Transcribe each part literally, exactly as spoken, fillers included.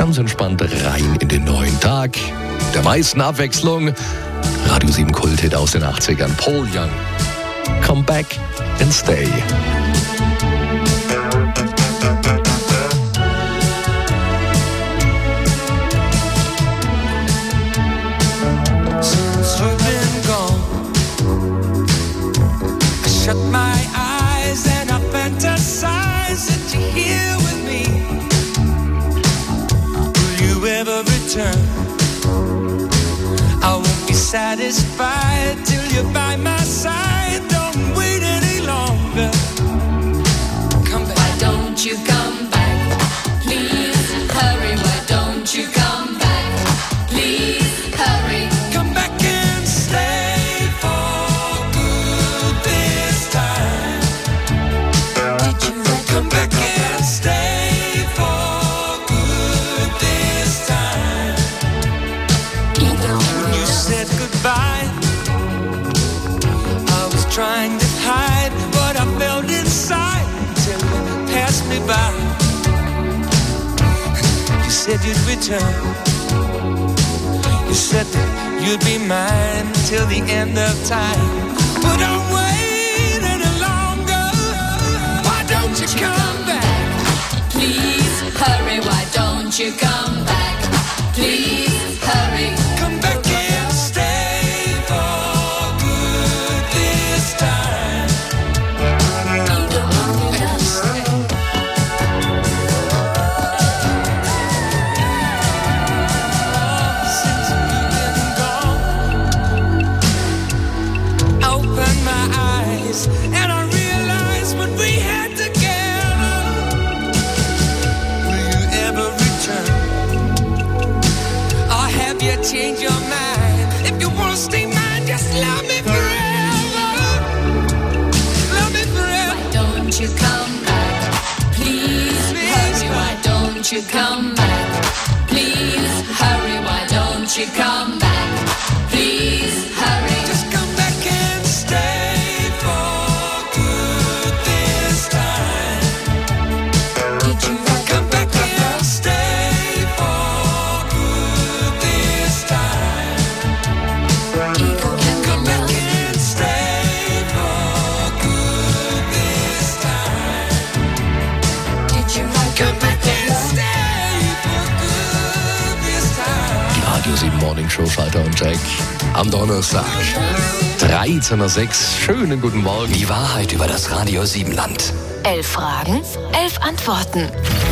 ganz entspannt rein in den neuen Tag. Der meisten Abwechslung. Radio sieben Kulthit aus den achtzigern. Paul Young. Come back and stay. Since you've been gone, I shut my eyes and I fantasize that you're here with me. Will you ever return? I won't be satisfied till you're by my side. Don't wait any longer. Come back. Why don't you come back? Please hurry. Why don't you come back? Please hurry. Come back and stay for good this time. Did you Come back and stay for good this time. When you said goodbye, I was trying to hide what I felt inside until you passed me by. You said you'd return. You said that you'd be mine till the end of time. But don't wait any longer. Why don't you come back? Please hurry. Why don't you come back? Please hurry. Come back and stay for good this time. Since you've been gone, I opened my eyes and I realized what we had together. Will you ever return? Or have you changed your mind? If you wanna stay mine, just love me forever. Love me forever. Why don't you come back? Please hurry. Why don't you come back? Please hurry. Why don't you come back? Please hurry. Just come back and stay for good this time. Did you Come back and stay for good this time. Come back and stay for good this time. Did you Come back and stay for good this time. Die Radio sieben Morning Show, Schalter und Jack. Am Donnerstag. dreizehn Uhr sechs. Schönen guten Morgen. Die Wahrheit über das Radio sieben Land. Elf Fragen, elf Antworten.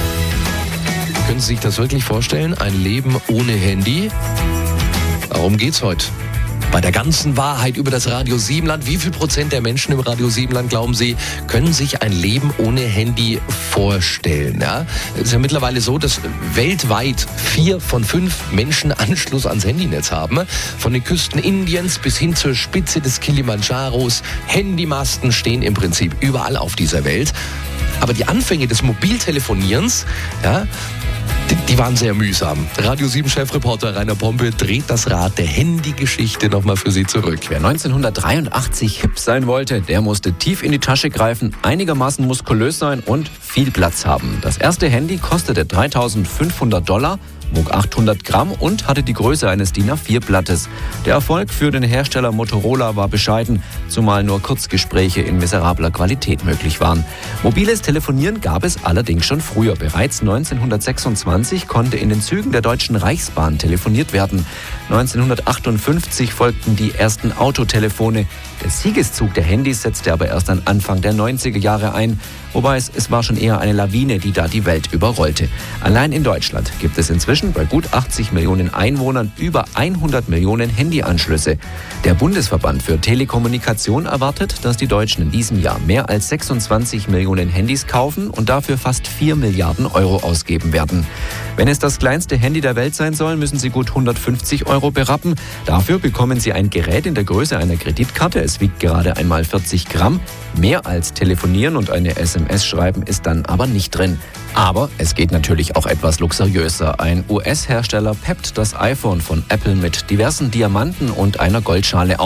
Können Sie sich das wirklich vorstellen? Ein Leben ohne Handy? Darum geht's heute. Bei der ganzen Wahrheit über das Radio sieben Land. Wie viel Prozent der Menschen im Radio sieben Land, glauben Sie, können sich ein Leben ohne Handy vorstellen? Ja? Es ist ja mittlerweile so, dass weltweit vier von fünf Menschen Anschluss ans Handynetz haben. Von den Küsten Indiens bis hin zur Spitze des Kilimandscharos. Handymasten stehen im Prinzip überall auf dieser Welt. Aber die Anfänge des Mobiltelefonierens, ja, die, die waren sehr mühsam. Radio sieben Chefreporter Rainer Pompe dreht das Rad der Handygeschichte nochmal für Sie zurück. Wer neunzehnhundertdreiundachtzig hip sein wollte, der musste tief in die Tasche greifen, einigermaßen muskulös sein und viel Platz haben. Das erste Handy kostete dreitausendfünfhundert Dollar, wog achthundert Gramm und hatte die Größe eines D I N A vier Blattes. Der Erfolg für den Hersteller Motorola war bescheiden, zumal nur Kurzgespräche in miserabler Qualität möglich waren. Mobiles Telefonieren gab es allerdings schon früher. Bereits neunzehnhundertsechsundzwanzig konnte in den Zügen der Deutschen Reichsbahn telefoniert werden. neunzehnhundertachtundfünfzig folgten die ersten Autotelefone. Der Siegeszug der Handys setzte aber erst an Anfang der neunziger Jahre ein. Wobei es, es war schon eher eine Lawine, die da die Welt überrollte. Allein in Deutschland gibt es inzwischen bei gut achtzig Millionen Einwohnern über hundert Millionen Handyanschlüsse. Der Bundesverband für Telekommunikation erwartet, dass die Deutschen in diesem Jahr mehr als sechsundzwanzig Millionen Handys kaufen und dafür fast vier Milliarden Euro ausgeben werden. Wenn es das kleinste Handy der Welt sein soll, müssen Sie gut hundertfünfzig Euro berappen. Dafür bekommen Sie ein Gerät in der Größe einer Kreditkarte. Es wiegt gerade einmal vierzig Gramm. Mehr als telefonieren und eine S M S schreiben ist dann aber nicht drin. Aber es geht natürlich auch etwas luxuriöser. Ein U S-Hersteller peppt das iPhone von Apple mit diversen Diamanten und einer Goldschale auf.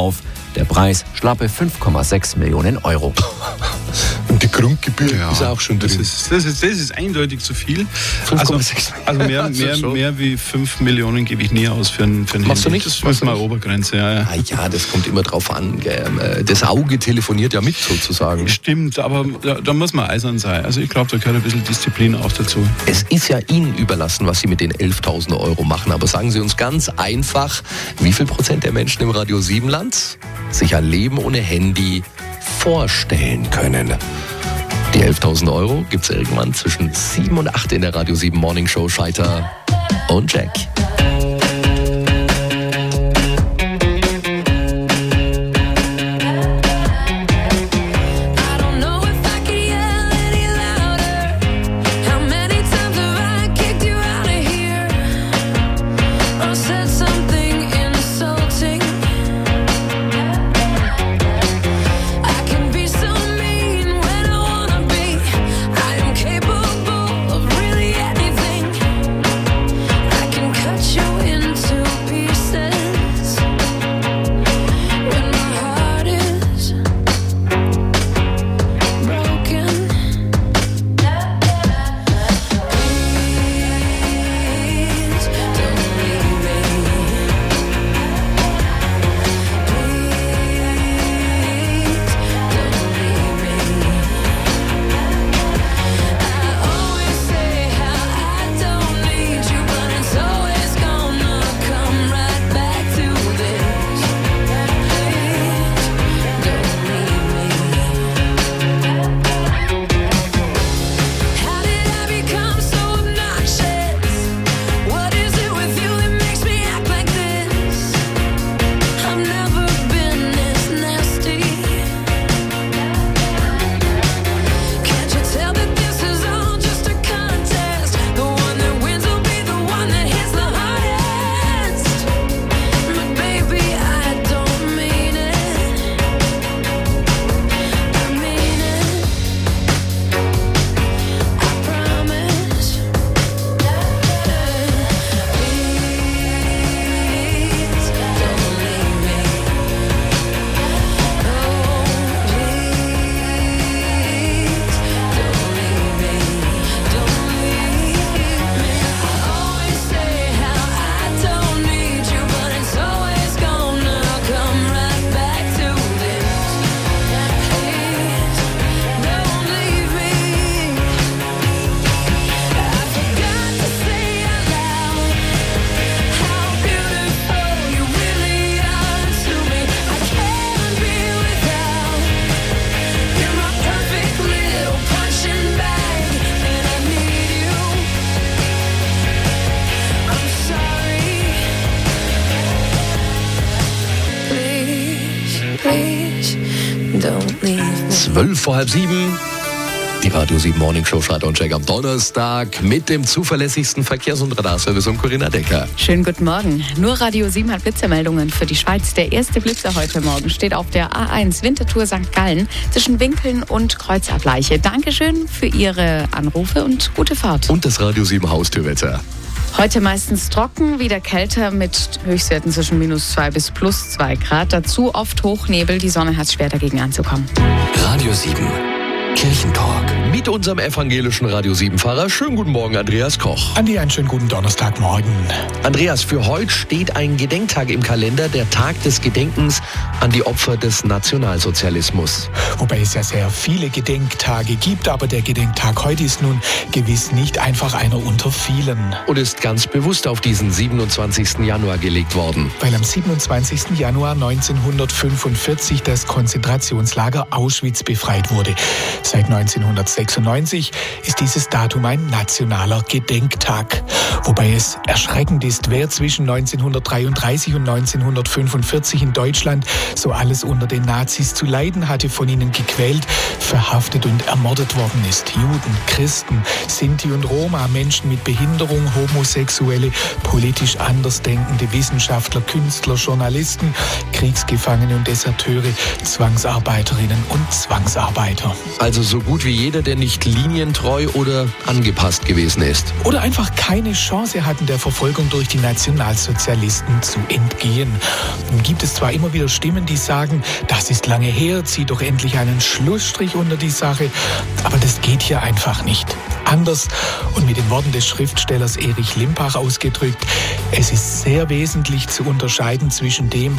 Der Preis schlappe fünf Komma sechs Millionen Euro. Und die Grundgebühr Ja, ist auch schon drin. Das ist, das ist, das ist eindeutig zu viel. fünf Komma Also, sechs also mehr, Also mehr, schon. mehr wie fünf Millionen gebe ich nie aus für ein, für ein Machst du Handy. nicht? Das Machst ist du mal nicht? Obergrenze, ja, ja. Ah ja, das kommt immer drauf an. Gell. Das Auge telefoniert ja mit sozusagen. Stimmt, aber da, da muss man eisern sein. Also ich glaube, da gehört ein bisschen Disziplin auch dazu. Es ist ja Ihnen überlassen, was Sie mit den elftausend Euro machen. Aber sagen Sie uns ganz einfach, wie viel Prozent der Menschen im Radio Siebenland sich ein Leben ohne Handy vorstellen können? Die elftausend Euro gibt's irgendwann zwischen sieben und acht in der Radio sieben Morning Show. Scheiter und Jack. I don't know if I could yell any louder. How many times have I kicked you out of here? Or said something insulting? I can be so mean when I wanna be. I am capable of really anything. I can cut you into pieces when my heart is broken. Please don't leave me. Please don't leave me. I always say how I don't need you, but it's always gonna come right back to this. Please don't leave me. How did I become so obnoxious? What is it with you that makes me act like this? I've never been this nasty. Can't you tell that this is all just a contest? The one that wins will be the one that hits the hardest. But baby, I don't mean it. I mean it. I promise. Please don't leave me. Oh, please don't leave me. Don't leave me. I always say how I don't need you, but it's always gonna come right back to this. Please don't leave me. I forgot to say out loud how beautiful you really are to me. I can't be without. You're my perfect little punching bag, and I need you. I'm sorry. Please, please, don't leave me. Zwölf vor halb sieben. Die Radio sieben Morning Show Scheiter und Jack am Donnerstag mit dem zuverlässigsten Verkehrs- und Radarservice um Corinna Decker. Schönen guten Morgen. Nur Radio sieben hat Blitzermeldungen für die Schweiz. Der erste Blitzer heute Morgen steht auf der A eins Winterthur Sankt Gallen zwischen Winkeln und Kreuzableiche. Dankeschön für Ihre Anrufe und gute Fahrt. Und das Radio sieben Haustürwetter. Heute meistens trocken, wieder kälter mit Höchstwerten zwischen minus zwei bis plus zwei Grad. Dazu oft Hochnebel. Die Sonne hat es schwer dagegen anzukommen. Radio sieben. Kirchentalk. Mit unserem evangelischen Radio sieben-Fahrer. Schönen guten Morgen, Andreas Koch. Andi, einen schönen guten Donnerstagmorgen. Andreas, für heute steht ein Gedenktag im Kalender, der Tag des Gedenkens an die Opfer des Nationalsozialismus. Wobei es ja sehr viele Gedenktage gibt, aber der Gedenktag heute ist nun gewiss nicht einfach einer unter vielen. Und ist ganz bewusst auf diesen siebenundzwanzigsten Januar gelegt worden. Weil am siebenundzwanzigsten Januar neunzehnhundertfünfundvierzig das Konzentrationslager Auschwitz befreit wurde. Seit neunzehnhundertsechsundneunzig ist dieses Datum ein nationaler Gedenktag. Wobei es erschreckend ist, wer zwischen neunzehnhundertdreiunddreißig und neunzehnhundertfünfundvierzig in Deutschland so alles unter den Nazis zu leiden hatte, von ihnen gequält, verhaftet und ermordet worden ist. Juden, Christen, Sinti und Roma, Menschen mit Behinderung, Homosexuelle, politisch andersdenkende Wissenschaftler, Künstler, Journalisten, Kriegsgefangene und Deserteure, Zwangsarbeiterinnen und Zwangsarbeiter. Also so gut wie jeder, der nicht linientreu oder angepasst gewesen ist. Oder einfach keine Chance hatten, der Verfolgung durch die Nationalsozialisten zu entgehen. Nun gibt es zwar immer wieder Stimmen, die sagen, das ist lange her, zieh doch endlich einen Schlussstrich unter die Sache, aber das geht hier einfach nicht. Anders und mit den Worten des Schriftstellers Erich Limpach ausgedrückt, es ist sehr wesentlich zu unterscheiden zwischen dem,